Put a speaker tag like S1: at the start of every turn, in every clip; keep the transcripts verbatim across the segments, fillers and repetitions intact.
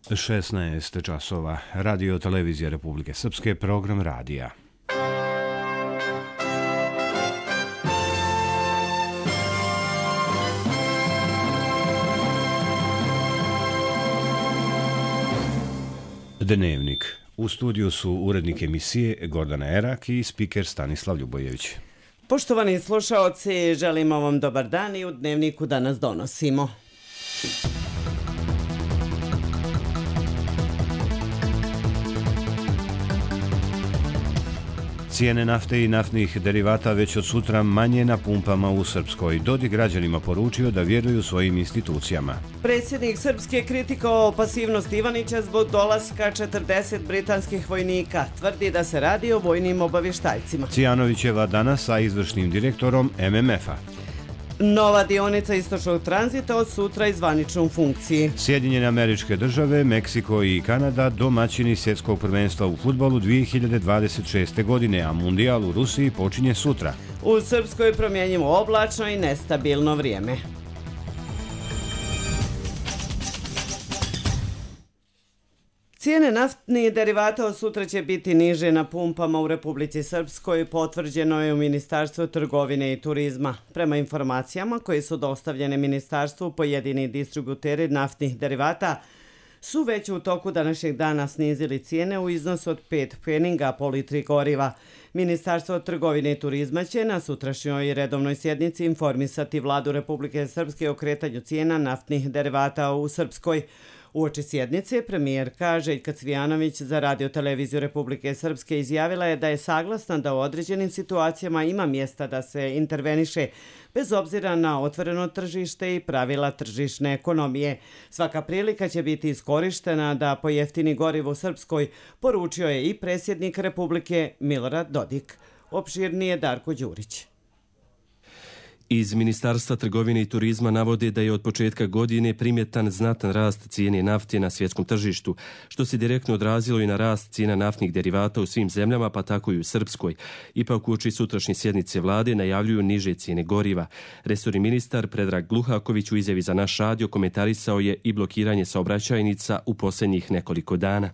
S1: šesnaest časova. Radio televizija Republike Srpske, program radija. Dnevnik. U studiju su urednik emisije Gordana Erak i spiker Stanislav Ljubojević.
S2: Poštovani slušaoci, želimo vam dobar dan i u Dnevniku danas donosimo.
S1: Cijene nafte i naftnih derivata već od sutra manje na pumpama u Srpskoj. Dodik građanima poručio da vjeruju svojim institucijama.
S2: Predsjednik Srpske kritikovao pasivnost Ivanića zbog dolaska četrdeset britanskih vojnika. Tvrdi da se radi o vojnim obavještajcima.
S1: Cijanovićeva danas sa izvršnim direktorom M M F-a.
S2: Nova dionica istočnog tranzita od sutra i zvaničnom funkciji.
S1: Sjedinjene Američke Države, Meksiko i Kanada domaćini svjetskog prvenstva u fudbalu dvije hiljade dvadeset šeste. godine, a mundijal u Rusiji počinje sutra.
S2: U Srpskoj promjenjivo oblačno i nestabilno vrijeme. Cijene naftnih derivata od sutra će biti niže na pumpama u Republici Srpskoj, potvrđeno je u Ministarstvu trgovine i turizma. Prema informacijama koje su dostavljene Ministarstvu, pojedini distributeri naftnih derivata su već u toku današnjeg dana snizili cijene u iznosu od pet pfeninga po litri goriva. Ministarstvo trgovine i turizma će na sutrašnjoj redovnoj sjednici informisati Vladu Republike Srpske o kretanju cijena naftnih derivata u Srpskoj. Uoči sjednice premijerka Željka Cvijanović za Radio televiziju Republike Srpske izjavila je da je saglasna da u određenim situacijama ima mjesta da se interveniše bez obzira na otvoreno tržište i pravila tržišne ekonomije. Svaka prilika će biti iskorištena da pojeftini gorivo u Srpskoj, poručio je i predsjednik Republike Milorad Dodik. Opširnije Darko Đurić.
S3: Iz Ministarstva trgovine i turizma navode da je od početka godine primjetan znatan rast cijene nafte na svjetskom tržištu, što se direktno odrazilo i na rast cijena naftnih derivata u svim zemljama, pa tako i u Srpskoj. Ipak uoči sutrašnje sjednice vlade najavljuju niže cijene goriva. Resorni ministar Predrag Gluhaković u izjavi za naš radio komentarisao je i blokiranje saobraćajnica u posljednjih nekoliko dana.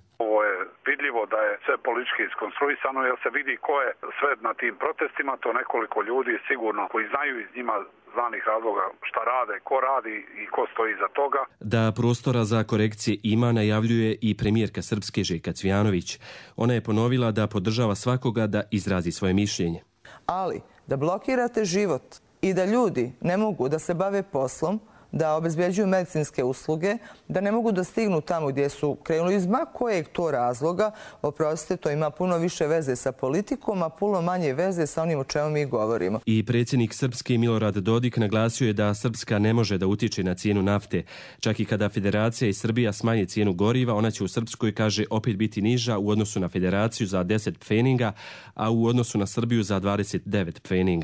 S4: Da je sve politički iskonstruisano, jer se vidi ko je sve na tim protestima, to nekoliko ljudi sigurno koji znaju iz njima znanih razloga šta rade, ko radi i ko stoji iza toga.
S3: Da prostora za korekcije ima, najavljuje i premijerka Srpske Željka Cvijanović. Ona je ponovila da podržava svakoga da izrazi svoje mišljenje.
S5: Ali da blokirate život i da ljudi ne mogu da se bave poslom, da obezbeđuju medicinske usluge, da ne mogu da stignu tamo gdje su krenuli iz ma kojeg to razloga, oprostite, to ima puno više veze sa politikom, a puno manje veze sa onim o čemu mi govorimo.
S3: I predsjednik Srpske Milorad Dodik naglasio je da Srpska ne može da utiče na cijenu nafte. Čak i kada Federacija i Srbija smanje cijenu goriva, ona će u Srpskoj, kaže, opet biti niža u odnosu na Federaciju za deset pfeninga, a u odnosu na Srbiju za dvadeset devet pfeninga.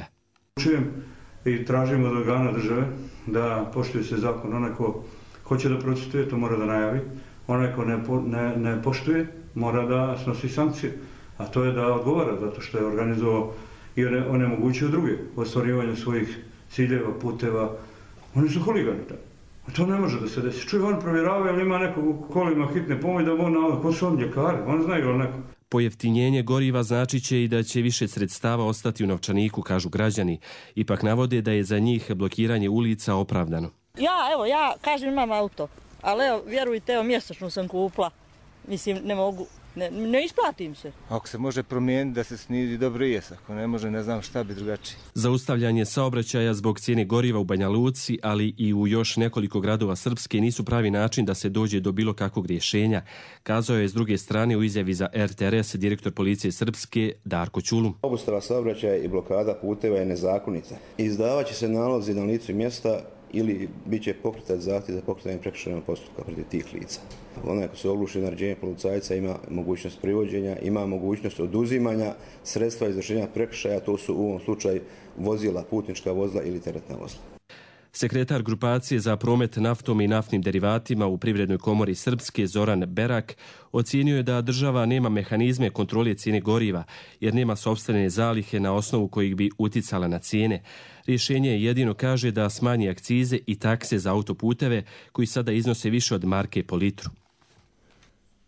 S6: I tražimo od organa države da poštuje se zakon. Onaj ko hoće da protestuje, to mora da najavi. Onaj ko ne, ne, ne poštuje, mora da snosi sankcije. A to je da odgovara, zato što je organizovao i onemogućio druge u ostvarivanju svojih ciljeva, puteva. Oni su huligani. A to ne može da se desi. Čuj, on provjerava ili ima nekog kolima hitne pomoći da on navode. Ko su on ljekari? On zna ili neko.
S3: Pojeftinjenje goriva znači će i da će više sredstava ostati u novčaniku, kažu građani. Ipak navode da je za njih blokiranje ulica opravdano.
S7: Ja, evo, ja kažem imam auto, ali evo, vjerujte, evo, mjesečno sam kupla. Mislim, ne mogu, ne, ne isplatim se.
S8: Ako se može promijeniti da se snizi, dobro jes. Ako ne može, ne znam šta bi drugačije.
S3: Zaustavljanje saobraćaja zbog cijene goriva u Banja Luci, ali i u još nekoliko gradova Srpske nisu pravi način da se dođe do bilo kakvog rješenja, kazao je s druge strane u izjavi za R T R S direktor policije Srpske Darko Ćulum.
S9: Obustava saobraćaja i blokada puteva je nezakonita. Izdavaće se nalozi na licu mjesta ili bit će pokretat zahtjev za pokretanje prekršajnog postupka protiv tih lica. Onaj ko se ogluši na naređenje policajca ima mogućnost privođenja, ima mogućnost oduzimanja sredstva izvršenja prekršaja, to su u ovom slučaju vozila, putnička vozila ili teretna vozila.
S3: Sekretar grupacije za promet naftom i naftnim derivatima u Privrednoj komori Srpske Zoran Berak ocijenio je da država nema mehanizme kontrole cijene goriva jer nema sopstvene zalihe na osnovu kojih bi uticala na cijene. Rješenje je jedino, kaže, da smanji akcize i takse za autoputeve koji sada iznose više od marke po litru.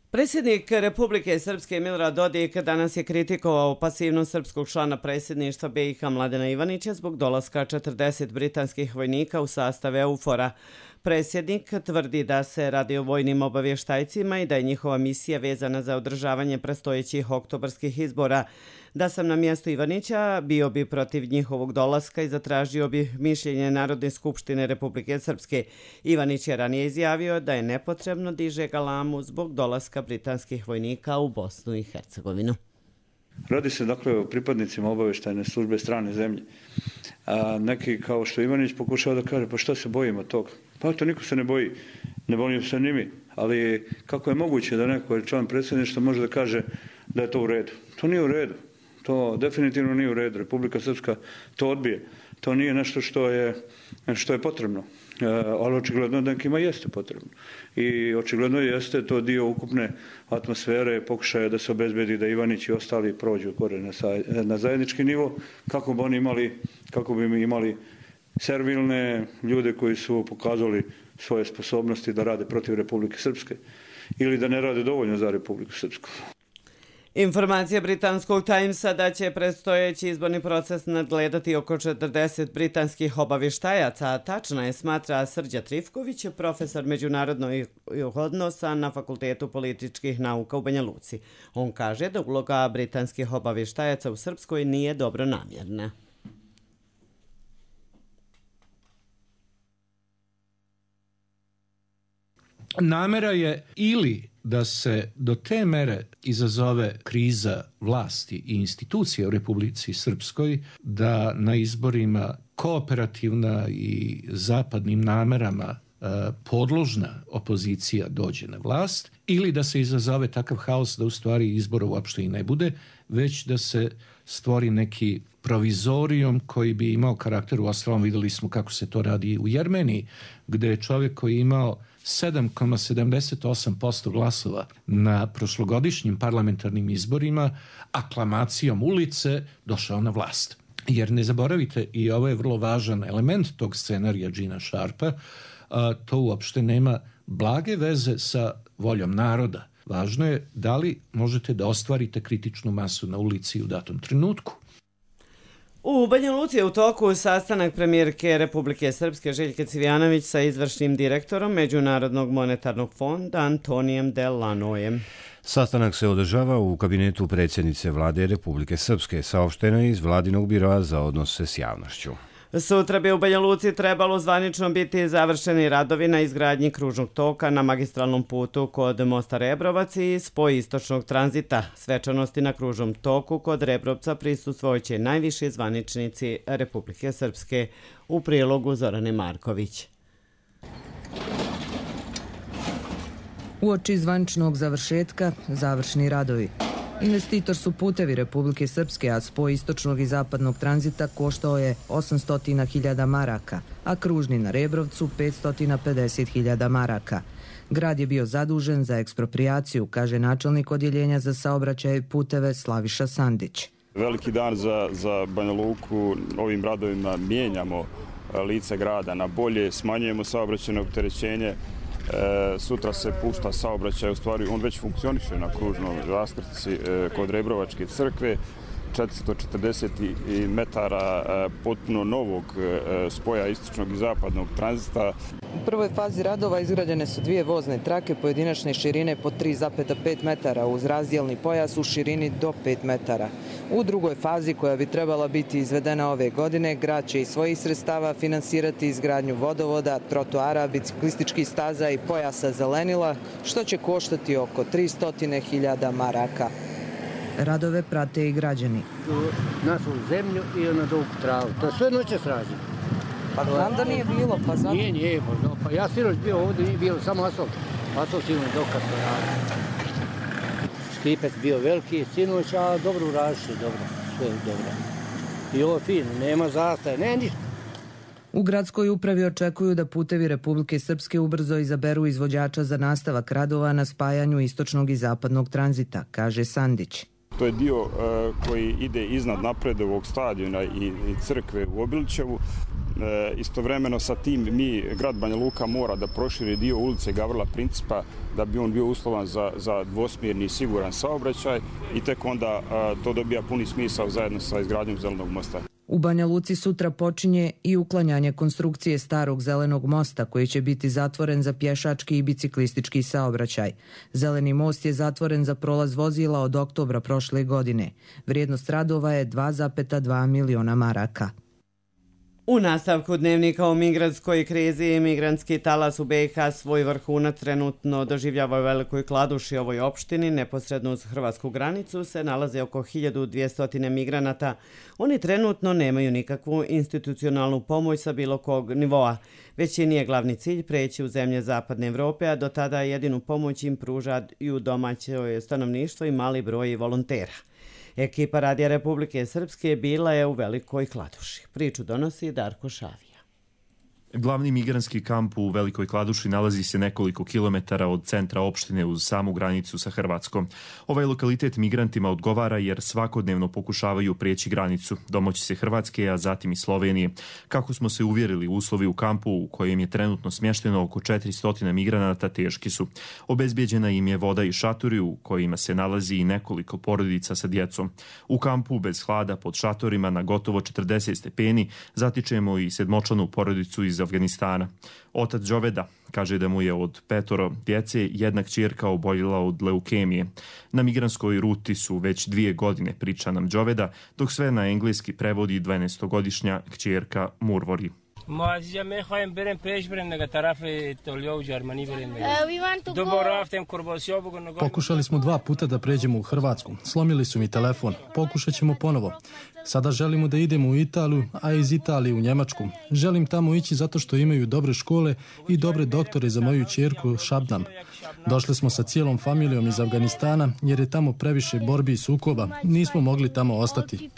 S2: Predsjednik Republike Srpske Milorad Dodik danas je kritikovao pasivnost srpskog člana predsjedništva B i H Mladena Ivanića zbog dolaska četrdeset britanskih vojnika u sastav EUFOR-a. Predsjednik tvrdi da se radi o vojnim obavještajcima i da je njihova misija vezana za održavanje predstojećih oktobarskih izbora. Da sam na mjestu Ivanića, bio bi protiv njihovog dolaska i zatražio bi mišljenje Narodne skupštine Republike Srpske. Ivanić je ranije izjavio da je nepotrebno diže galamu zbog dolaska britanskih vojnika u Bosnu i Hercegovinu.
S6: Radi se dakle o pripadnicima obavještajne službe strane zemlje. A neki kao što Ivanić pokušava da kaže pa što se bojimo toga? Pa to niko se ne boji, ne bojimo se ni mi. Ali kako je moguće da neko član predsjedništva može da kaže da je to u redu? To nije u redu. To definitivno nije u redu. Republika Srpska to odbije. To nije nešto što je, što je potrebno. E, ali očigledno nekima jeste potrebno. I očigledno jeste to dio ukupne atmosfere, pokušaja da se obezbedi da Ivanić i ostali prođu gore na, na zajednički nivo, kako bi oni imali, kako bi mi imali servilne ljude koji su pokazali svoje sposobnosti da rade protiv Republike Srpske ili da ne rade dovoljno za Republiku Srpsku.
S2: Informacija britanskog Timesa da će predstojeći izborni proces nadgledati oko četrdeset britanskih obavještajaca, a tačna je, smatra Srđa Trifković, profesor međunarodnih odnosa na Fakultetu političkih nauka u Banja Luci. On kaže da uloga britanskih obavještajaca u Srpskoj nije dobronamjerna.
S10: Namera je ili da se do te mere izazove kriza vlasti i institucije u Republici Srpskoj, da na izborima kooperativna i zapadnim namerama e, podložna opozicija dođe na vlast, ili da se izazove takav haos da u stvari izbora uopšte i ne bude, već da se stvori neki provizorijum koji bi imao karakter, uostalom vidjeli smo kako se to radi u Jermeniji, gde je čovjek koji je imao sedam zarez sedamdeset osam posto glasova na prošlogodišnjim parlamentarnim izborima aklamacijom ulice došao na vlast. Jer ne zaboravite, i ovo je vrlo važan element tog scenarija Gina Sharpa, to uopšte nema blage veze sa voljom naroda. Važno je da li možete da ostvarite kritičnu masu na ulici u datom trenutku.
S2: U Banja Luci je u toku sastanak premijerke Republike Srpske Željke Cvijanović sa izvršnim direktorom Međunarodnog monetarnog fonda Antonijem Delanojem.
S1: Sastanak se održava u kabinetu predsjednice vlade Republike Srpske, saopšteno je iz vladinog biroa za odnose s javnošću.
S2: Sutra bi u Banja Luci trebalo zvanično biti završeni radovi na izgradnji kružnog toka na magistralnom putu kod mosta Rebrovac i spoj istočnog tranzita. Svečanosti na kružnom toku kod Rebrovca prisustvovat najviši zvaničnici Republike Srpske. U prilogu Zorane Marković.
S11: Uoči zvaničnog završetka, završni radovi. Investitor su Putevi Republike Srpske, a spoj istočnog i zapadnog tranzita koštao je osamsto hiljada maraka, a kružni na Rebrovcu petsto pedeset hiljada maraka. Grad je bio zadužen za eksproprijaciju, kaže načelnik odjeljenja za saobraćaj puteve Slaviša Sandić.
S12: Veliki dan za, za Banja Luku, ovim radovima mijenjamo lice grada na bolje, smanjujemo saobraćajno opterećenje. E, sutra se pušta saobraćaj, u stvari on već funkcioniše na kružnoj raskrtici e, kod Rebrovačke crkve, četiristo četrdeset metara e, potpuno novog e, spoja istočnog i zapadnog tranzita.
S5: U prvoj fazi radova izgrađene su dvije vozne trake pojedinačne širine po tri zarez pet metara uz razdjelni pojas u širini do pet metara. U drugoj fazi, koja bi trebala biti izvedena ove godine, grad će iz svojih sredstava finansirati izgradnju vodovoda, trotoara, biciklističkih staza i pojasa zelenila, što će koštati oko tristo hiljada maraka.
S11: Radove prate i građani.
S13: Našu zemlju i na dugu travu. To sve noće srađe.
S5: Pa znam da nije bilo, pa zato...
S13: Nije, nije, pa, pa ja sinoć bio ovdje, nije bilo samo asfalt. Asfalt sinoć dokaz to radi. Škripec bio veliki sinoć, a dobro uraši, dobro, sve dobro. I ovo fino, nema zastaje, ne ništa.
S11: U gradskoj upravi očekuju da Putevi Republike Srpske ubrzo izaberu izvođača za nastavak radova na spajanju istočnog i zapadnog tranzita, kaže Sandić.
S12: To je dio uh, koji ide iznad napredovog stadiona i, i crkve u Obilićevu. Istovremeno sa tim mi, grad Banja Luka, mora da proširi dio ulice Gavrila Principa da bi on bio uslovan za, za dvosmjerni i siguran saobraćaj i tek onda to dobija puni smisao zajedno sa izgradnjom zelenog mosta.
S11: U Banja Luci sutra počinje i uklanjanje konstrukcije starog zelenog mosta koji će biti zatvoren za pješački i biciklistički saobraćaj. Zeleni most je zatvoren za prolaz vozila od oktobra prošle godine. Vrijednost radova je dva zarez dva miliona maraka.
S2: U nastavku dnevnika o migrantskoj krizi, migrantski talas u B i H svoj vrhunac trenutno doživljava u Velikoj Kladuši, ovoj opštini. Neposredno uz hrvatsku granicu se nalaze oko hiljadu dvjesto migranata. Oni trenutno nemaju nikakvu institucionalnu pomoć sa bilo kog nivoa. Većini je glavni cilj preći u zemlje Zapadne Evrope, a do tada jedinu pomoć im pružaju domaće stanovništvo i mali broj volontera. Ekipa Radija Republike Srpske bila je u Velikoj Kladuši. Priču donosi Darko Šavija.
S14: Glavni migrantski kamp u Velikoj Kladuši nalazi se nekoliko kilometara od centra opštine uz samu granicu sa Hrvatskom. Ovaj lokalitet migrantima odgovara jer svakodnevno pokušavaju prijeći granicu, domoći se Hrvatske, a zatim i Slovenije. Kako smo se uvjerili, uslovi u kampu u kojem je trenutno smješteno oko četiristo migranata teški su. Obezbijeđena im je voda i šatori u kojima se nalazi i nekoliko porodica sa djecom. U kampu bez hlada pod šatorima na gotovo četrdeset stepeni zatičemo i sedmočlanu porodicu iz Afganistana. Otac Đoveda kaže da mu je od petoro djece jedna kćerka oboljela od leukemije. Na migrantskoj ruti su već dvije godine, priča nam Đoveda, dok sve na engleski prevodi dvanaestogodišnja kćerka Murvori.
S15: معزیه میخوایم بریم پیش بریم نگه طرف ایتالیا و جرمنی بریم دوباره رفتیم کرباسیا بگو.
S16: Pokušali smo dva puta da pređemo u Hrvatsku. Slomili su mi telefon. Pokušat ćemo ponovo. Sada želimo da idemo u Italiju, a iz Italije u Njemačku. Želim tamo ići zato što imaju dobre škole i dobre doktore za moju ćerku Šabnam. Došli smo sa cijelom familijom iz Afganistana jer je tamo previše borbi i sukoba. Nismo mogli tamo ostati.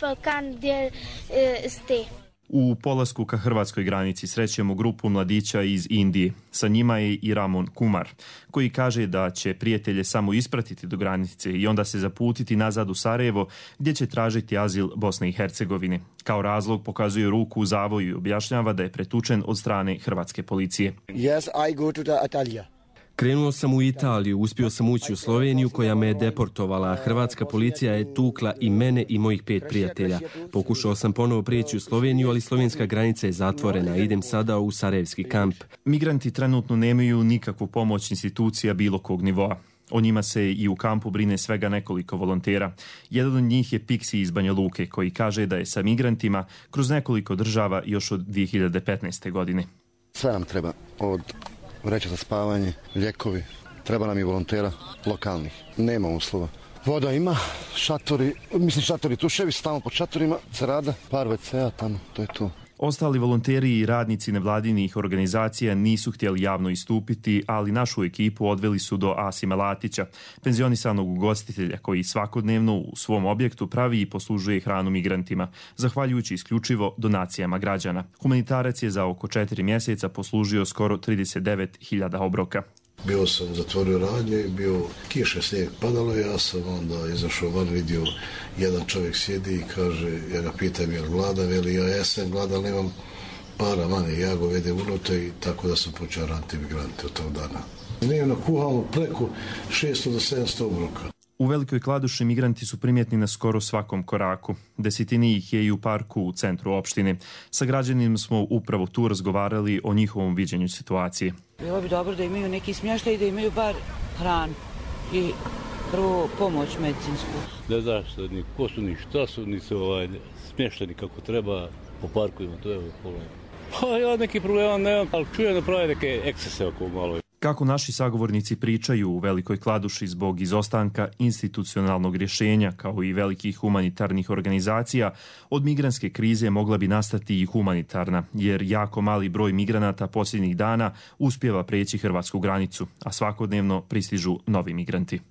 S14: U polasku ka hrvatskoj granici srećemo grupu mladića iz Indije. Sa njima je i Ramon Kumar, koji kaže da će prijatelje samo ispratiti do granice i onda se zaputiti nazad u Sarajevo, gdje će tražiti azil Bosne i Hercegovine. Kao razlog pokazuje ruku u zavoju i objašnjava da je pretučen od strane hrvatske policije.
S17: Yes, I go to the Italia.
S3: Krenuo sam u Italiju, uspio sam ući u Sloveniju koja me je deportovala, a hrvatska policija je tukla i mene i mojih pet prijatelja. Pokušao sam ponovo prijeći u Sloveniju, ali slovenska granica je zatvorena. Idem sada u Sarajevski kamp.
S14: Migranti trenutno nemaju nikakvu pomoć institucija bilo kog nivoa. O njima se i u kampu brine svega nekoliko volontera. Jedan od njih je Piksi iz Banja Luke, koji kaže da je sa migrantima kroz nekoliko država još od dvije hiljade petnaeste. godine.
S17: Sve nam treba od vreća za spavanje, lijekovi, treba nam i volontera lokalnih. Nema uslova. Voda ima, šatori, mislim šatori tuševi, tamo pod šatorima se rada, par ve cea tamo, to je to.
S14: Ostali volonteri i radnici nevladinih organizacija nisu htjeli javno istupiti, ali našu ekipu odveli su do Asima Latića, penzionisanog ugostitelja koji svakodnevno u svom objektu pravi i poslužuje hranu migrantima, zahvaljujući isključivo donacijama građana. Humanitarac je za oko četiri mjeseca poslužio skoro trideset devet hiljada obroka.
S18: Bio sam zatvorio radnje, bio kiša, snijeg padalo, ja sam onda izašao van, vidio jedan čovjek sjedi i kaže, ja ga pitam je li gladan, veli ja jesam gladan, nemam para vani, ja go vedem unutra i tako da sam počeo raditi migrante od tog dana. Dnevno kuhalo preko šesto do sedamsto obroka.
S14: U Velikoj Kladuši migranti su primjetni na skoro svakom koraku. Desetini ih je i u parku u centru opštine. Sa građanima smo upravo tu razgovarali o njihovom viđenju situacije.
S19: Bilo bi dobro da imaju neki smještaj i da imaju bar hranu i prvo pomoć medicinsku.
S20: Ne znaš ni ko su, ni šta su, ni se ovaj, smješteni kako treba po parkovima, to je ovaj problem. Pa ja neki problema nemam, ali čujem da pravi neke ekscese oko malo.
S14: Kako naši sagovornici pričaju u Velikoj Kladuši zbog izostanka institucionalnog rješenja kao i velikih humanitarnih organizacija, od migrantske krize mogla bi nastati i humanitarna, jer jako mali broj migranata posljednjih dana uspijeva preći hrvatsku granicu, a svakodnevno pristižu novi migranti.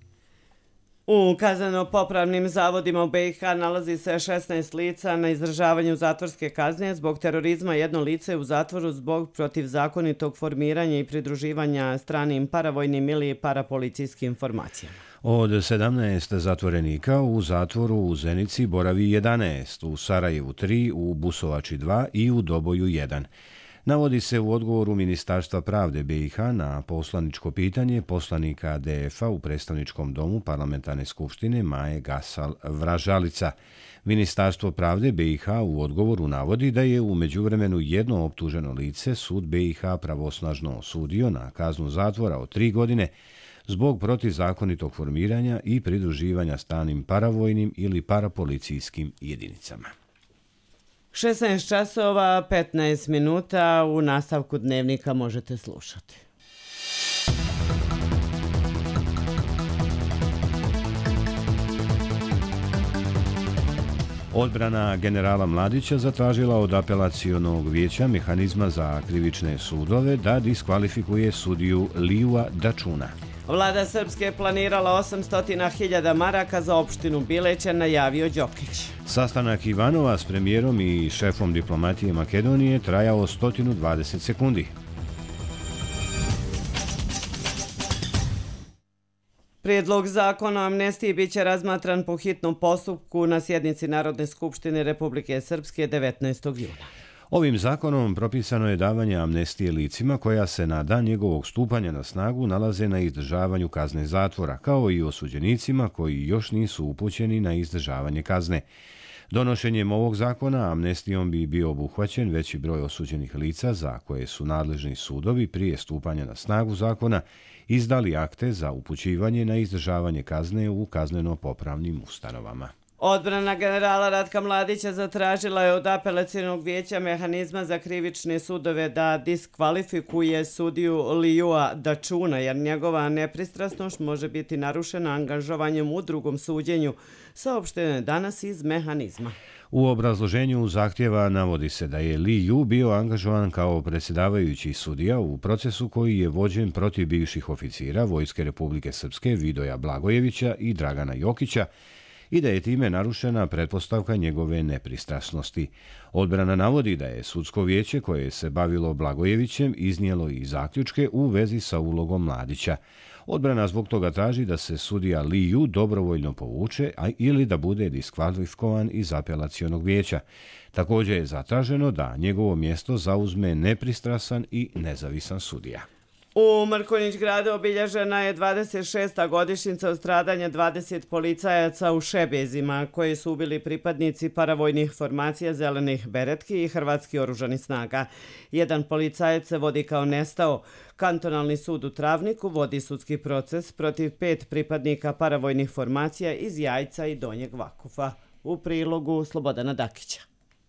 S2: U kazneno-popravnim zavodima u B i H nalazi se šesnaest lica na izdržavanju zatvorske kazne zbog terorizma. Jedno lice je u zatvoru zbog protivzakonitog formiranja i pridruživanja stranim paravojnim ili parapolicijskim formacijama.
S1: Od sedamnaest zatvorenika u zatvoru u Zenici boravi jedanaest, u Sarajevu tri, u Busovači dva i u Doboju jedan. Navodi se u odgovoru Ministarstva pravde B i H na poslaničko pitanje poslanika D F-a u predstavničkom domu Parlamentarne skupštine Maje Gasal Vražalica. Ministarstvo pravde B i H u odgovoru navodi da je u međuvremenu jedno optuženo lice sud B i H pravosnažno osudio na kaznu zatvora od tri godine zbog protivzakonitog formiranja i pridruživanja stranim paravojnim ili parapolicijskim jedinicama.
S2: šesnaest časova petnaest minuta, u nastavku dnevnika možete slušati.
S1: Odbrana generala Mladića zatražila od apelacionog vijeća mehanizma za krivične sudove da diskvalifikuje sudiju Liju Dačuna.
S2: Vlada Srpske je planirala osamsto hiljada maraka za opštinu Bileće, najavio Đokić.
S1: Sastanak Ivanova s premijerom i šefom diplomatije Makedonije trajao sto dvadeset sekundi.
S2: Prijedlog zakona o amnestiji biće razmatran po hitnom postupku na sjednici Narodne skupštine Republike Srpske devetnaestog juna.
S1: Ovim zakonom propisano je davanje amnestije licima koja se na dan njegovog stupanja na snagu nalaze na izdržavanju kazne zatvora, kao i osuđenicima koji još nisu upućeni na izdržavanje kazne. Donošenjem ovog zakona amnestijom bi bio obuhvaćen veći broj osuđenih lica za koje su nadležni sudovi prije stupanja na snagu zakona izdali akte za upućivanje na izdržavanje kazne u kazneno-popravnim ustanovama.
S2: Odbrana generala Ratka Mladića zatražila je od apelacionog vijeća mehanizma za krivične sudove da diskvalifikuje sudiju Liju Dačuna, jer njegova nepristrasnost može biti narušena angažovanjem u drugom suđenju, saopšteno je danas iz mehanizma.
S1: U obrazloženju zahtjeva navodi se da je Liju bio angažovan kao predsjedavajući sudija u procesu koji je vođen protiv bivših oficira Vojske Republike Srpske Vidoja Blagojevića i Dragana Jokića i da je time narušena pretpostavka njegove nepristrasnosti. Odbrana navodi da je sudsko vijeće koje se bavilo Blagojevićem iznijelo i zaključke u vezi sa ulogom Mladića. Odbrana zbog toga traži da se sudija Liju dobrovoljno povuče, a ili da bude diskvalifikovan iz apelacionog vijeća. Također je zatraženo da njegovo mjesto zauzme nepristrasan i nezavisan sudija.
S2: U Mrkonjić gradu obilježena je dvadeset šesta godišnjica od stradanja dvadeset policajaca u Šebezima, koje su ubili pripadnici paravojnih formacija Zelenih beretki i Hrvatskih oružanih snaga. Jedan policajac se vodi kao nestao. Kantonalni sud u Travniku vodi sudski proces protiv pet pripadnika paravojnih formacija iz Jajca i Donjeg Vakufa. U prilogu Slobodana Dakića.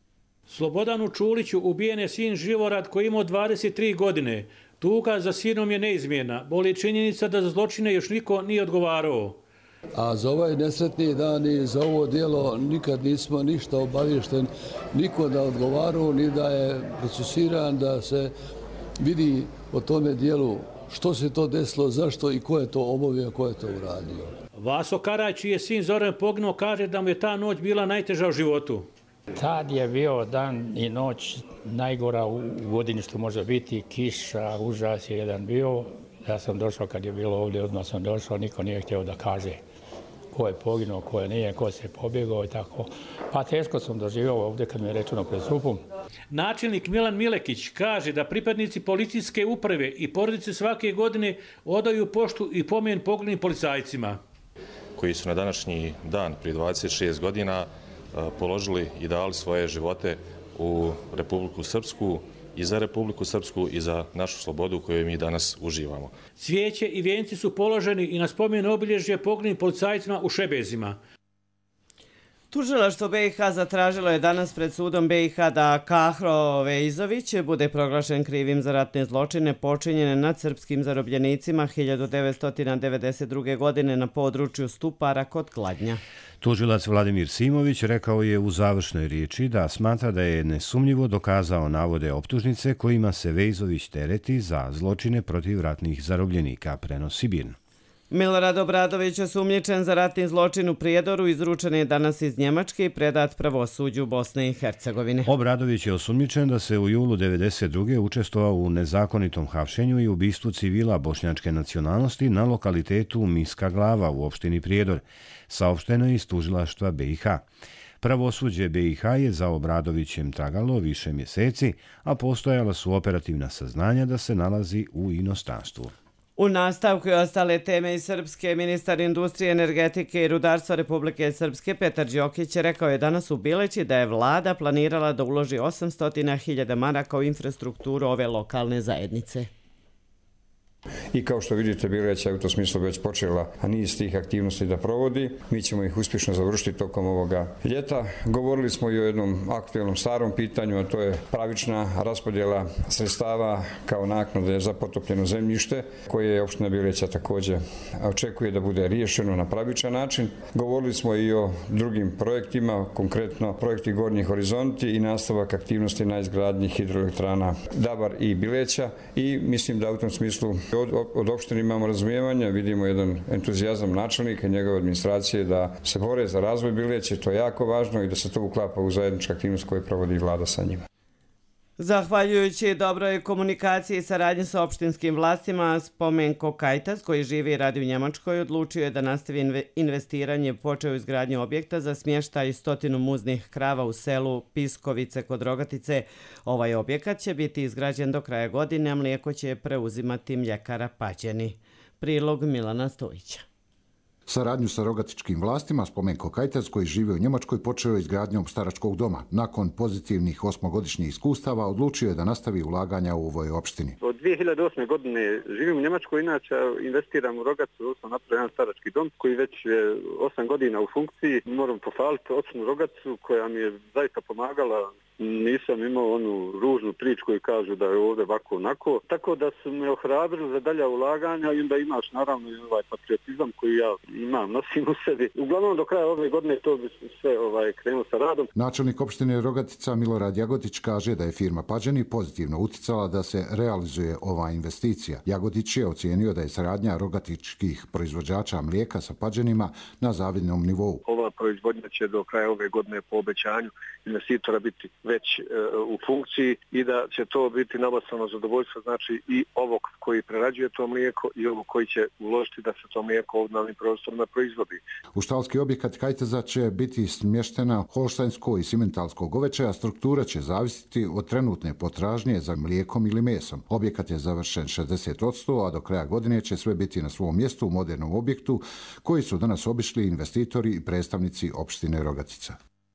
S21: Slobodanu Čuliću ubijen je sin Živorad koji imao dvadeset tri godine. Tuga za sinom je neizmjerna. Boli činjenica da za zločine još niko nije odgovarao.
S22: A za ovaj nesretni dan i za ovo dijelo nikad nismo ništa obavješten, niko da odgovarao, ni da je procesuiran, da se vidi o tome dijelu što se to desilo, zašto i ko je to obavio, ko je to uradio.
S21: Vaso Karaj, čiji je sin Zoran poginuo, kaže da mu je ta noć bila najteža u životu.
S23: Tad je bio dan i noć najgora u godini što može biti, kiša, užas je jedan bio. Ja sam došao kad je bilo ovdje, odmah sam došao, niko nije htio da kaže ko je poginuo, ko je nije, ko se pobjegao i tako. Pa teško sam doživio ovdje kad mi je rečeno pred supom.
S21: Načelnik Milan Milekić kaže da pripadnici policijske uprave i porodice svake godine odaju poštu i pomen poginulim policajcima.
S24: Koji su na današnji dan prije dvadeset šest godina položili i dali svoje živote u Republiku Srpsku i za Republiku Srpsku i za našu slobodu koju mi danas uživamo.
S21: Cvijeće i vijenci su položeni i na spomen obilježje poginulim policajcima u Šebezima.
S2: Tužilaštvo B i H zatražilo je danas pred sudom B i H da Kahro Vejzović bude proglašen krivim za ratne zločine počinjene nad srpskim zarobljenicima hiljadu devetsto devedeset druge. godine na području Stupara kod Kladnja.
S1: Tužilac Vladimir Simović rekao je u završnoj riječi da smatra da je nesumnjivo dokazao navode optužnice kojima se Vejzović tereti za zločine protiv ratnih zarobljenika, prenosi B I R N.
S2: Milorad Obradović, osumnjičen za ratni zločin u Prijedoru, izručen je danas iz Njemačke i predat pravosuđu Bosne i Hercegovine.
S1: Obradović je osumnjičen da se u julu devedeset druge učestvovao u nezakonitom hapšenju i ubistvu civila bošnjačke nacionalnosti na lokalitetu Miska Glava u opštini Prijedor, saopšteno je iz tužilaštva B i H. Pravosuđe B i H je za Obradovićem tragalo više mjeseci, a postojala su operativna saznanja da se nalazi u inostranstvu.
S2: U nastavku i ostale teme iz Srpske, ministar industrije, energetike i rudarstva Republike Srpske Petar Đokić rekao je danas u Bileći da je vlada planirala da uloži osamsto hiljada maraka u infrastrukturu ove lokalne zajednice.
S4: I kao što vidite, Bileća je u tom smislu već počela niz tih aktivnosti da provodi. Mi ćemo ih uspješno završiti tokom ovoga ljeta. Govorili smo i o jednom aktuelnom starom pitanju, a to je pravična raspodjela sredstava kao naknade za potopljeno zemljište, koje je opština Bileća također očekuje da bude riješeno na pravičan način. Govorili smo i o drugim projektima, konkretno projekti Gornji horizonti i nastavak aktivnosti na izgradnji hidroelektrana Dabar i Bileća, i mislim da u tom smislu Od, od opštine imamo razumijevanja, vidimo jedan entuzijazam načelnika i njegove administracije da se bore za razvoj Bileće, to je jako važno i da se to uklapa u zajedničku aktivnost koju provodi vlada sa njima.
S2: Zahvaljujući dobroj komunikaciji i saradnji sa opštinskim vlastima, Spomenko Kajtas, koji živi i radi u Njemačkoj, odlučio je da nastavi investiranje, počeo izgradnju objekta za smještaj stotinu muznih krava u selu Piskovice kod Rogatice. Ovaj objekat će biti izgrađen do kraja godine, a mlijeko će preuzimati mljekara Pađeni. Prilog Milana Stojića.
S7: Saradnju sa rogatičkim vlastima, Spomenko Kajtas, koji živi u Njemačkoj, počeo je izgradnjom staračkog doma. Nakon pozitivnih osmogodišnjih iskustava odlučio je da nastavi ulaganja u ovoj opštini.
S8: Od dvije hiljade osme. godine živim u Njemačkoj, inače investiram u Rogacu, sam napravio jedan starački dom koji već je osam godina u funkciji. Moram pohvaliti opštinu Rogacu koja mi je zaista pomagala. Nisam imao onu ružnu priču koju kažu da je ovdje ovako onako. Tako da su me ohrabrili za dalja ulaganja i onda imaš naravno i ovaj patriotizam koji ja imam, nosim u sebi. Uglavnom do kraja ove godine to bi sve ovaj, krenuo sa radom.
S7: Načelnik opštine Rogatica Milorad Jagodić kaže da je firma Pađeni pozitivno uticala da se realizuje ova investicija. Jagodić je ocijenio da je saradnja rogatičkih proizvođača mlijeka sa Pađenima na zavidnom nivou.
S8: Ova proizvodnja će do kraja ove godine po obećanju investitora biti već e, u funkciji i da će to biti nabostrano zadovoljstvo, znači i ovog koji prerađuje to mlijeko i ovog koji će uložiti da se to mlijeko ovdje na ovim prostorima proizvodi.
S7: U štalski objekat Kajteza će biti smještena holštajnsko i simentalsko goveče, a struktura će zavisiti od trenutne potražnje za mlijekom ili mesom. Objekat je završen šezdeset posto, a do kraja godine će sve biti na svom mjestu u modernom objektu koji su danas obišli investitori i predstavnici opštine Rogatica.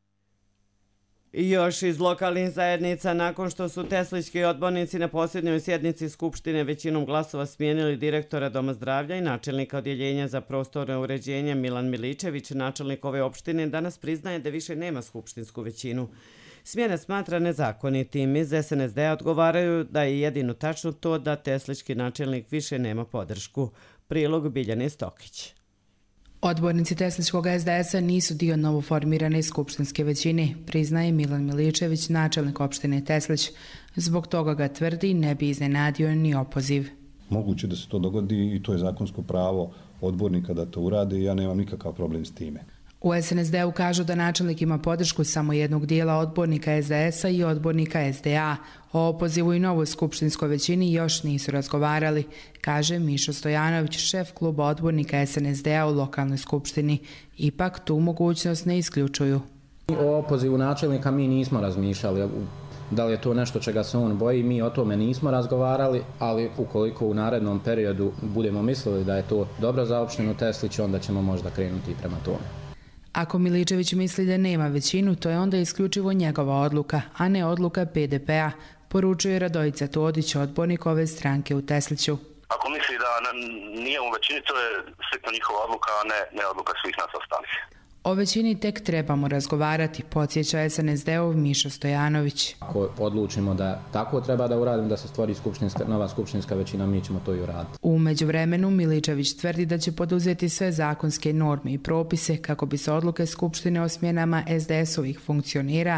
S2: Još iz lokalnih zajednica, nakon što su teslički odbornici na posljednjoj sjednici Skupštine većinom glasova smijenili direktora Doma zdravlja i načelnika odjeljenja za prostorno uređenje Milan Miličević, načelnik ove opštine, danas priznaje da više nema skupštinsku većinu. Smjene smatra nezakonitim. Iz S N S D odgovaraju da je jedino tačno to da teslički načelnik više nema podršku. Prilog Biljane Stokić.
S9: Odbornici Tesličkog S D S-a nisu dio novoformirane skupštinske većine, priznaje Milan Miličević, načelnik opštine Teslić. Zbog toga ga tvrdi ne bi iznenadio ni opoziv.
S25: Moguće da se to dogodi i to je zakonsko pravo odbornika da to urade i ja nemam nikakav problem s time.
S9: U S N S D-u kažu da načelnik ima podršku samo jednog dijela odbornika S D S-a i odbornika S D A. O opozivu i novoj skupštinskoj većini još nisu razgovarali, kaže Mišo Stojanović, šef kluba odbornika S N S D-a u lokalnoj skupštini. Ipak tu mogućnost ne isključuju.
S26: O opozivu načelnika mi nismo razmišljali. Da li je to nešto čega se on boji, mi o tome nismo razgovarali, ali ukoliko u narednom periodu budemo mislili da je to dobro za opštinu Teslić, onda ćemo možda krenuti prema tome.
S9: Ako Miličević misli da nema većinu, to je onda isključivo njegova odluka, a ne odluka P D P-a, poručuje Radojica Todić, odbornik ove stranke u Tesliću.
S27: Ako misli da nije u većini, to je striktno njihova odluka, a ne, ne odluka svih nas ostalih.
S9: O većini tek trebamo razgovarati, podsjeća S N S D-ov Mišo Stojanović.
S26: Ako odlučimo da tako treba da uradimo, da se stvori skupštinska, nova skupštinska većina, mi ćemo to i uraditi.
S9: U međuvremenu Miličević tvrdi da će poduzeti sve zakonske norme i propise kako bi se odluke Skupštine o smjenama S D S-ovih funkcionira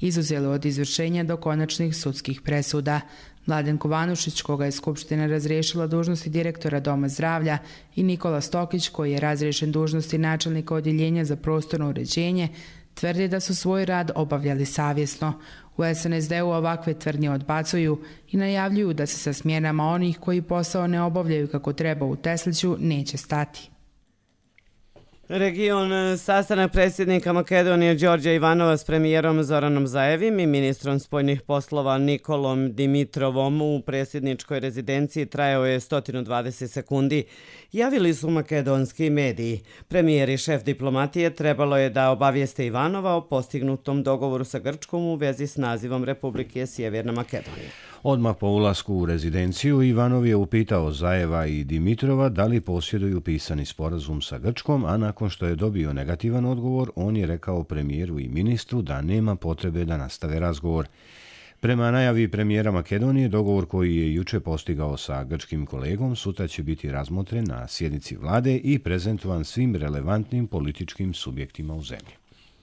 S9: izuzeli od izvršenja do konačnih sudskih presuda. Mladen Kovanušić, koga je Skupština razriješila dužnosti direktora Doma zdravlja, i Nikola Stokić, koji je razriješen dužnosti načelnika odjeljenja za prostorno uređenje, tvrdi da su svoj rad obavljali savjesno. U S N S D-u ovakve tvrdnje odbacuju i najavljuju da se sa smjenama onih koji posao ne obavljaju kako treba u Tesliću neće stati.
S2: Region sastanak predsjednika Makedonije Đorđa Ivanova s premijerom Zoranom Zaevim i ministrom spoljnih poslova Nikolom Dimitrovom u predsjedničkoj rezidenciji trajao je sto dvadeset sekundi. Javili su makedonski mediji. Premijer i šef diplomatije trebalo je da obavijeste Ivanova o postignutom dogovoru sa Grčkom u vezi s nazivom Republike Sjeverna Makedonija.
S1: Odmah po ulasku u rezidenciju Ivanov je upitao Zaeva i Dimitrova da li posjeduju pisani sporazum sa Grčkom, a nakon što je dobio negativan odgovor, on je rekao premijeru i ministru da nema potrebe da nastave razgovor. Prema najavi premijera Makedonije, dogovor koji je juče postigao sa grčkim kolegom sutra će biti razmotren na sjednici vlade i prezentovan svim relevantnim političkim subjektima u zemlji.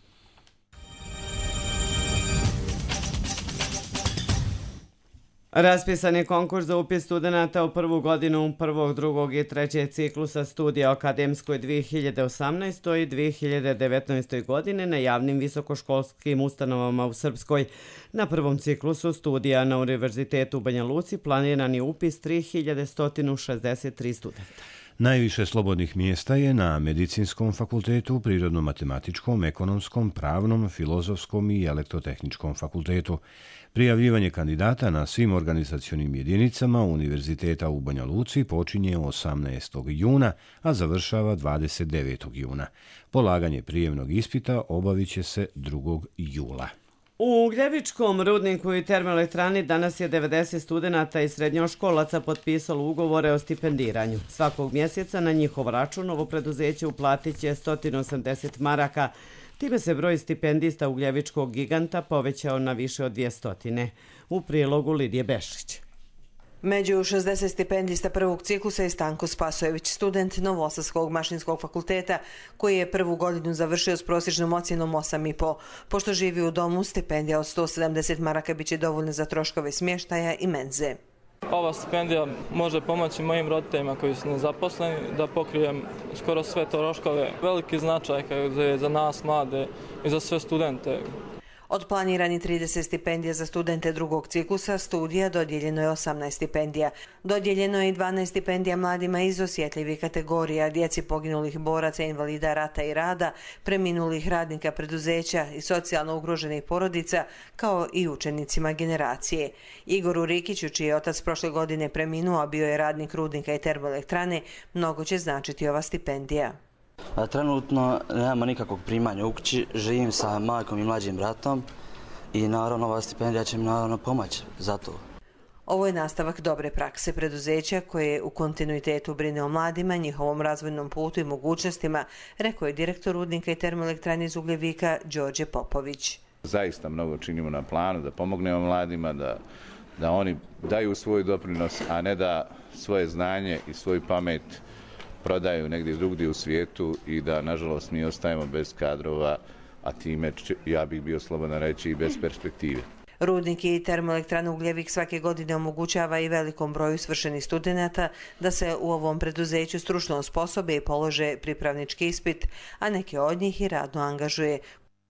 S2: Raspisan je konkurs za upis studenata u prvu godinu prvog, drugog i trećeg ciklusa studija o akademskoj dvije hiljade osamnaestoj i dvije hiljade devetnaestoj godine na javnim visokoškolskim ustanovama u Srpskoj. Na prvom ciklusu studija na Univerzitetu u Banja Luci planiran je upis tri hiljade sto šezdeset tri studenta.
S1: Najviše slobodnih mjesta je na Medicinskom fakultetu, Prirodno-matematičkom, Ekonomskom, Pravnom, Filozofskom i Elektrotehničkom fakultetu. Prijavljivanje kandidata na svim organizacionim jedinicama Univerziteta u Banja Luci počinje osamnaestog juna, a završava dvadeset devetog juna. Polaganje prijemnog ispita obavit će se drugog jula.
S2: U Ugljevičkom rudniku i termoelektrani danas je devedeset studenata i srednjoškolaca potpisalo ugovore o stipendiranju. Svakog mjeseca na njihov račun ovo preduzeće uplatit će sto osamdeset maraka. Time se broj stipendista Ugljevičkog giganta povećao na više od dvjesto. U prilogu Lidije Bešić.
S5: Među šezdeset stipendista prvog ciklusa je Stanko Spasojević, student Novosadskog mašinskog fakulteta, koji je prvu godinu završio s prosječnom ocjenom osam i po. Pošto živi u domu, stipendija od sto sedamdeset maraka biće dovoljna za troškove smještaja i menze.
S6: Ova stipendija može pomoći mojim roditeljima koji su nezaposleni da pokrijem skoro sve troškove. Veliki značaj je za nas mlade i za sve studente.
S5: Od planirani trideset stipendija za studente drugog ciklusa studija dodijeljeno je osamnaest stipendija. Dodijeljeno je i dvanaest stipendija mladima iz osjetljivih kategorija, djeci poginulih boraca, invalida rata i rada, preminulih radnika preduzeća i socijalno ugroženih porodica, kao i učenicima generacije. Igoru Rikiću, čiji je otac prošle godine preminuo, a bio je radnik rudnika i termoelektrane, mnogo će značiti ova stipendija.
S10: Trenutno nema nikakvog primanja u kući, živim sa majkom i mlađim bratom i naravno ova stipendija će mi naravno pomoći za to.
S5: Ovo je nastavak dobre prakse preduzeća koje u kontinuitetu brine o mladima, njihovom razvojnom putu i mogućnostima, rekao je direktor rudnika i termoelektrane iz Ugljevika Đorđe Popović.
S11: Zaista mnogo činimo na planu da pomognemo mladima, da, da oni daju svoj doprinos, a ne da svoje znanje i svoju pamet prodaju negdje drugdje u svijetu i da, nažalost, mi ostajemo bez kadrova, a time, ja bih bio slobodan reći, i bez perspektive.
S5: Rudnik i termoelektrana Ugljevik svake godine omogućava i velikom broju svršenih studenata da se u ovom preduzeću stručno osposobe i polože pripravnički ispit, a neke od njih i radno angažuje.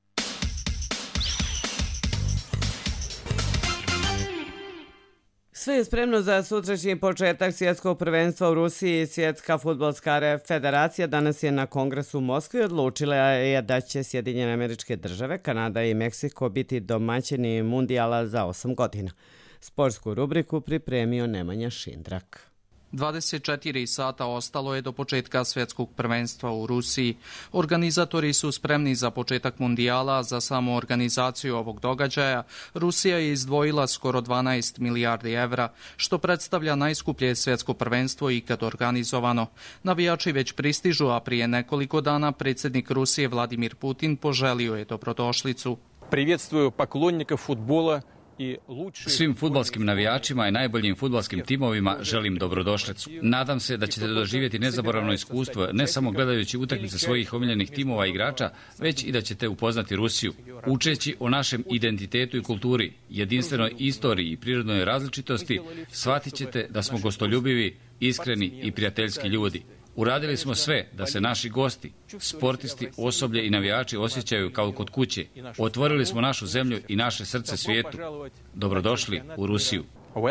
S2: Sve je spremno za sutrašnji početak svjetskog prvenstva u Rusiji. Svjetska fudbalska federacija danas je na kongresu u Moskvi odlučila je da će Sjedinjene Američke Države, Kanada i Meksiko biti domaćini mundijala za osam godina. Sportsku rubriku pripremio Nemanja Šindrak.
S12: dvadeset četiri sata ostalo je do početka svjetskog prvenstva u Rusiji. Organizatori su spremni za početak mundijala. Za samu organizaciju ovog događaja Rusija je izdvojila skoro dvanaest milijardi evra, što predstavlja najskuplje svjetsko prvenstvo ikad organizovano. Navijači već pristižu, a prije nekoliko dana predsjednik Rusije Vladimir Putin poželio je dobrodošlicu.
S13: Приветствую поклонников футбола
S3: Svim fudbalskim navijačima i najboljim fudbalskim timovima želim dobrodošlicu. Nadam se da ćete doživjeti nezaboravno iskustvo, ne samo gledajući utakmice svojih omiljenih timova i igrača, već i da ćete upoznati Rusiju. Učeći o našem identitetu i kulturi, jedinstvenoj istoriji i prirodnoj različitosti, shvatit ćete da smo gostoljubivi, iskreni i prijateljski ljudi. Uradili smo sve da se naši gosti, sportisti, osoblje i navijači osjećaju kao kod kuće. Otvorili smo našu zemlju i naše srce svijetu. Dobrodošli u Rusiju.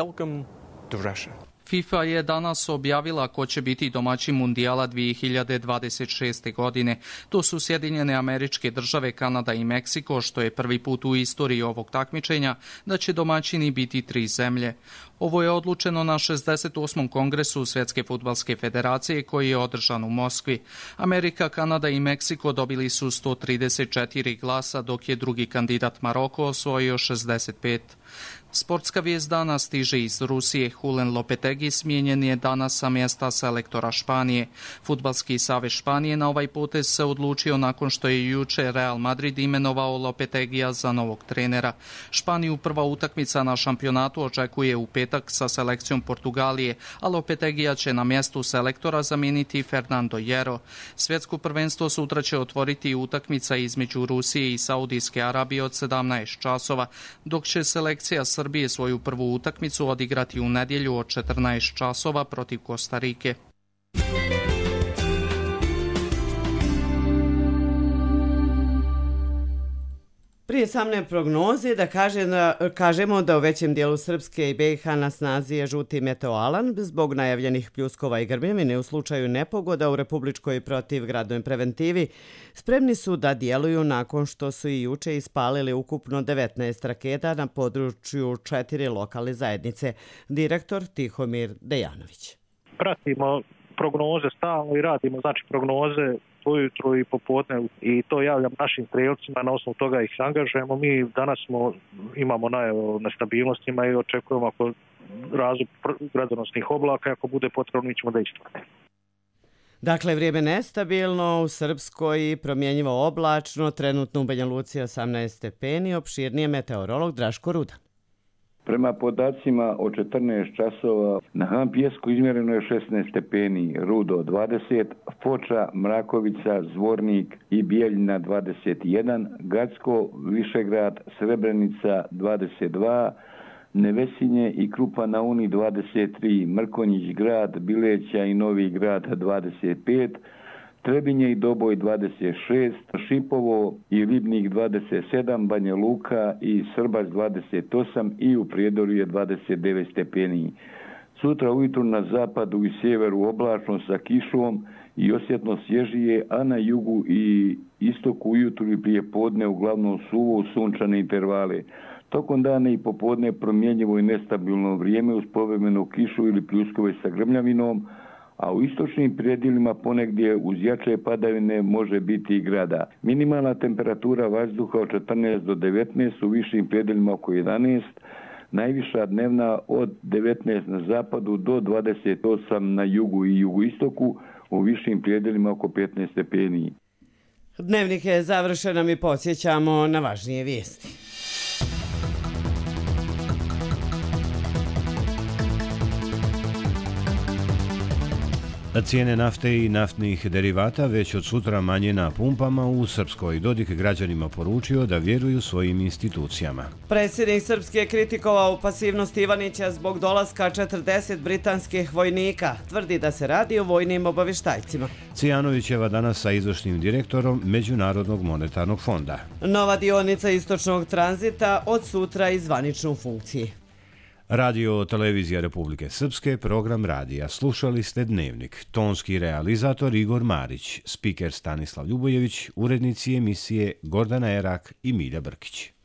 S12: FIFA je danas objavila ko će biti domaćin mundijala dvije hiljade dvadeset šeste. godine. To su Sjedinjene Američke Države, Kanada i Meksiko, što je prvi put u istoriji ovog takmičenja da će domaćini biti tri zemlje. Ovo je odlučeno na šezdeset osmom kongresu Svjetske fudbalske federacije koji je održan u Moskvi. Amerika, Kanada i Meksiko dobili su sto trideset četiri glasa, dok je drugi kandidat Maroko osvojio šezdeset pet. Sportska vijest dana stiže iz Rusije. Julen Lopetegui smijenjen je danas sa mjesta selektora Španije. Fudbalski savez Španije na ovaj potez se odlučio nakon što je juče Real Madrid imenovao Lopeteguija za novog trenera. Španiju prva utakmica na šampionatu očekuje u petak sa selekcijom Portugalije, a Lopeteguija će na mjestu selektora zamijeniti Fernando Hierro. Svjetsko prvenstvo sutra će otvoriti utakmica između Rusije i Saudijske Arabije od sedamnaest časova, dok će selekcija Srbije svoju prvu utakmicu odigrati u nedjelju od četrnaest časova protiv Kostarike.
S2: Prije samne prognoze da kaže da, kažemo da u većem dijelu Srpske i B i H na snazi je žuti meteoalan zbog najavljenih pljuskova i grmljevine u slučaju nepogoda u Republičkoj protivgradnoj preventivi. Spremni su da djeluju nakon što su i juče ispalili ukupno devetnaest raketa na području četiri lokalne zajednice. Direktor Tihomir Dejanović.
S13: Pratimo prognoze stalno i radimo znači prognoze ujutro i popodne i to javljam našim strelcima, na osnovu toga ih angažujemo. Mi danas smo, imamo najavu o nestabilnostima i očekujemo ako razvoj gradonosnih oblaka, ako bude potrebno, mi ćemo da istvane.
S2: Dakle, vrijeme nestabilno, u Srpskoj promjenjivo oblačno, trenutno u Banja Luci osamnaest stepeni, opširnije meteorolog Draško Rudan.
S15: Prema podacima od četrnaest časova na Han Pjesku izmjereno je šesnaest stepeni, Rudo dvadeset, Foča, Mrakovica, Zvornik i Bijeljina dvadeset jedan, Gacko, Višegrad, Srebrenica dvadeset dva, Nevesinje i Krupa na Uni dvadeset tri, Mrkonjić grad, Bileća i Novi grad dvadeset pet, Trebinje i Doboj dvadeset šest, Šipovo i Ribnik dvadeset sedam, Banja Luka i Srbac dvadeset osam i u Prijedorju je dvadeset devet stepeni. Sutra ujutru na zapadu i sjeveru oblačno sa kišom i osjetno svježije, a na jugu i istoku ujutru i prije podne uglavnom suvo sunčane intervale. Tokom dana i popodne promjenjivo i nestabilno vrijeme uz povremenu kišu ili pljuskove sa grmljavinom, a u istočnim predjelima ponegdje uz jače padavine može biti i grada. Minimalna temperatura vazduha od četrnaest do devetnaest, u višim predjelima oko jedanaest, najviša dnevna od devetnaest na zapadu do dvadeset osam na jugu i jugoistoku, u višim predjelima oko petnaest stepeni.
S2: Dnevnik je završen, a mi podsjećamo na važnije vijesti.
S1: Cijene nafte i naftnih derivata već od sutra manje na pumpama u Srpskoj. Dodik građanima poručio da vjeruju svojim institucijama.
S2: Predsjednik Srpske je kritikovao pasivnost Ivanića zbog dolaska četrdeset britanskih vojnika. Tvrdi da se radi o vojnim obavještajcima.
S1: Cijanovićeva danas sa izvršnim direktorom Međunarodnog monetarnog fonda.
S2: Nova dionica istočnog tranzita od sutra i zvaničnu funkciji.
S1: Radio Televizija Republike Srpske, program radija. Slušali ste Dnevnik. Tonski realizator Igor Marić, spiker Stanislav Ljubojević, urednici emisije Gordana Erak i Milja Brkić.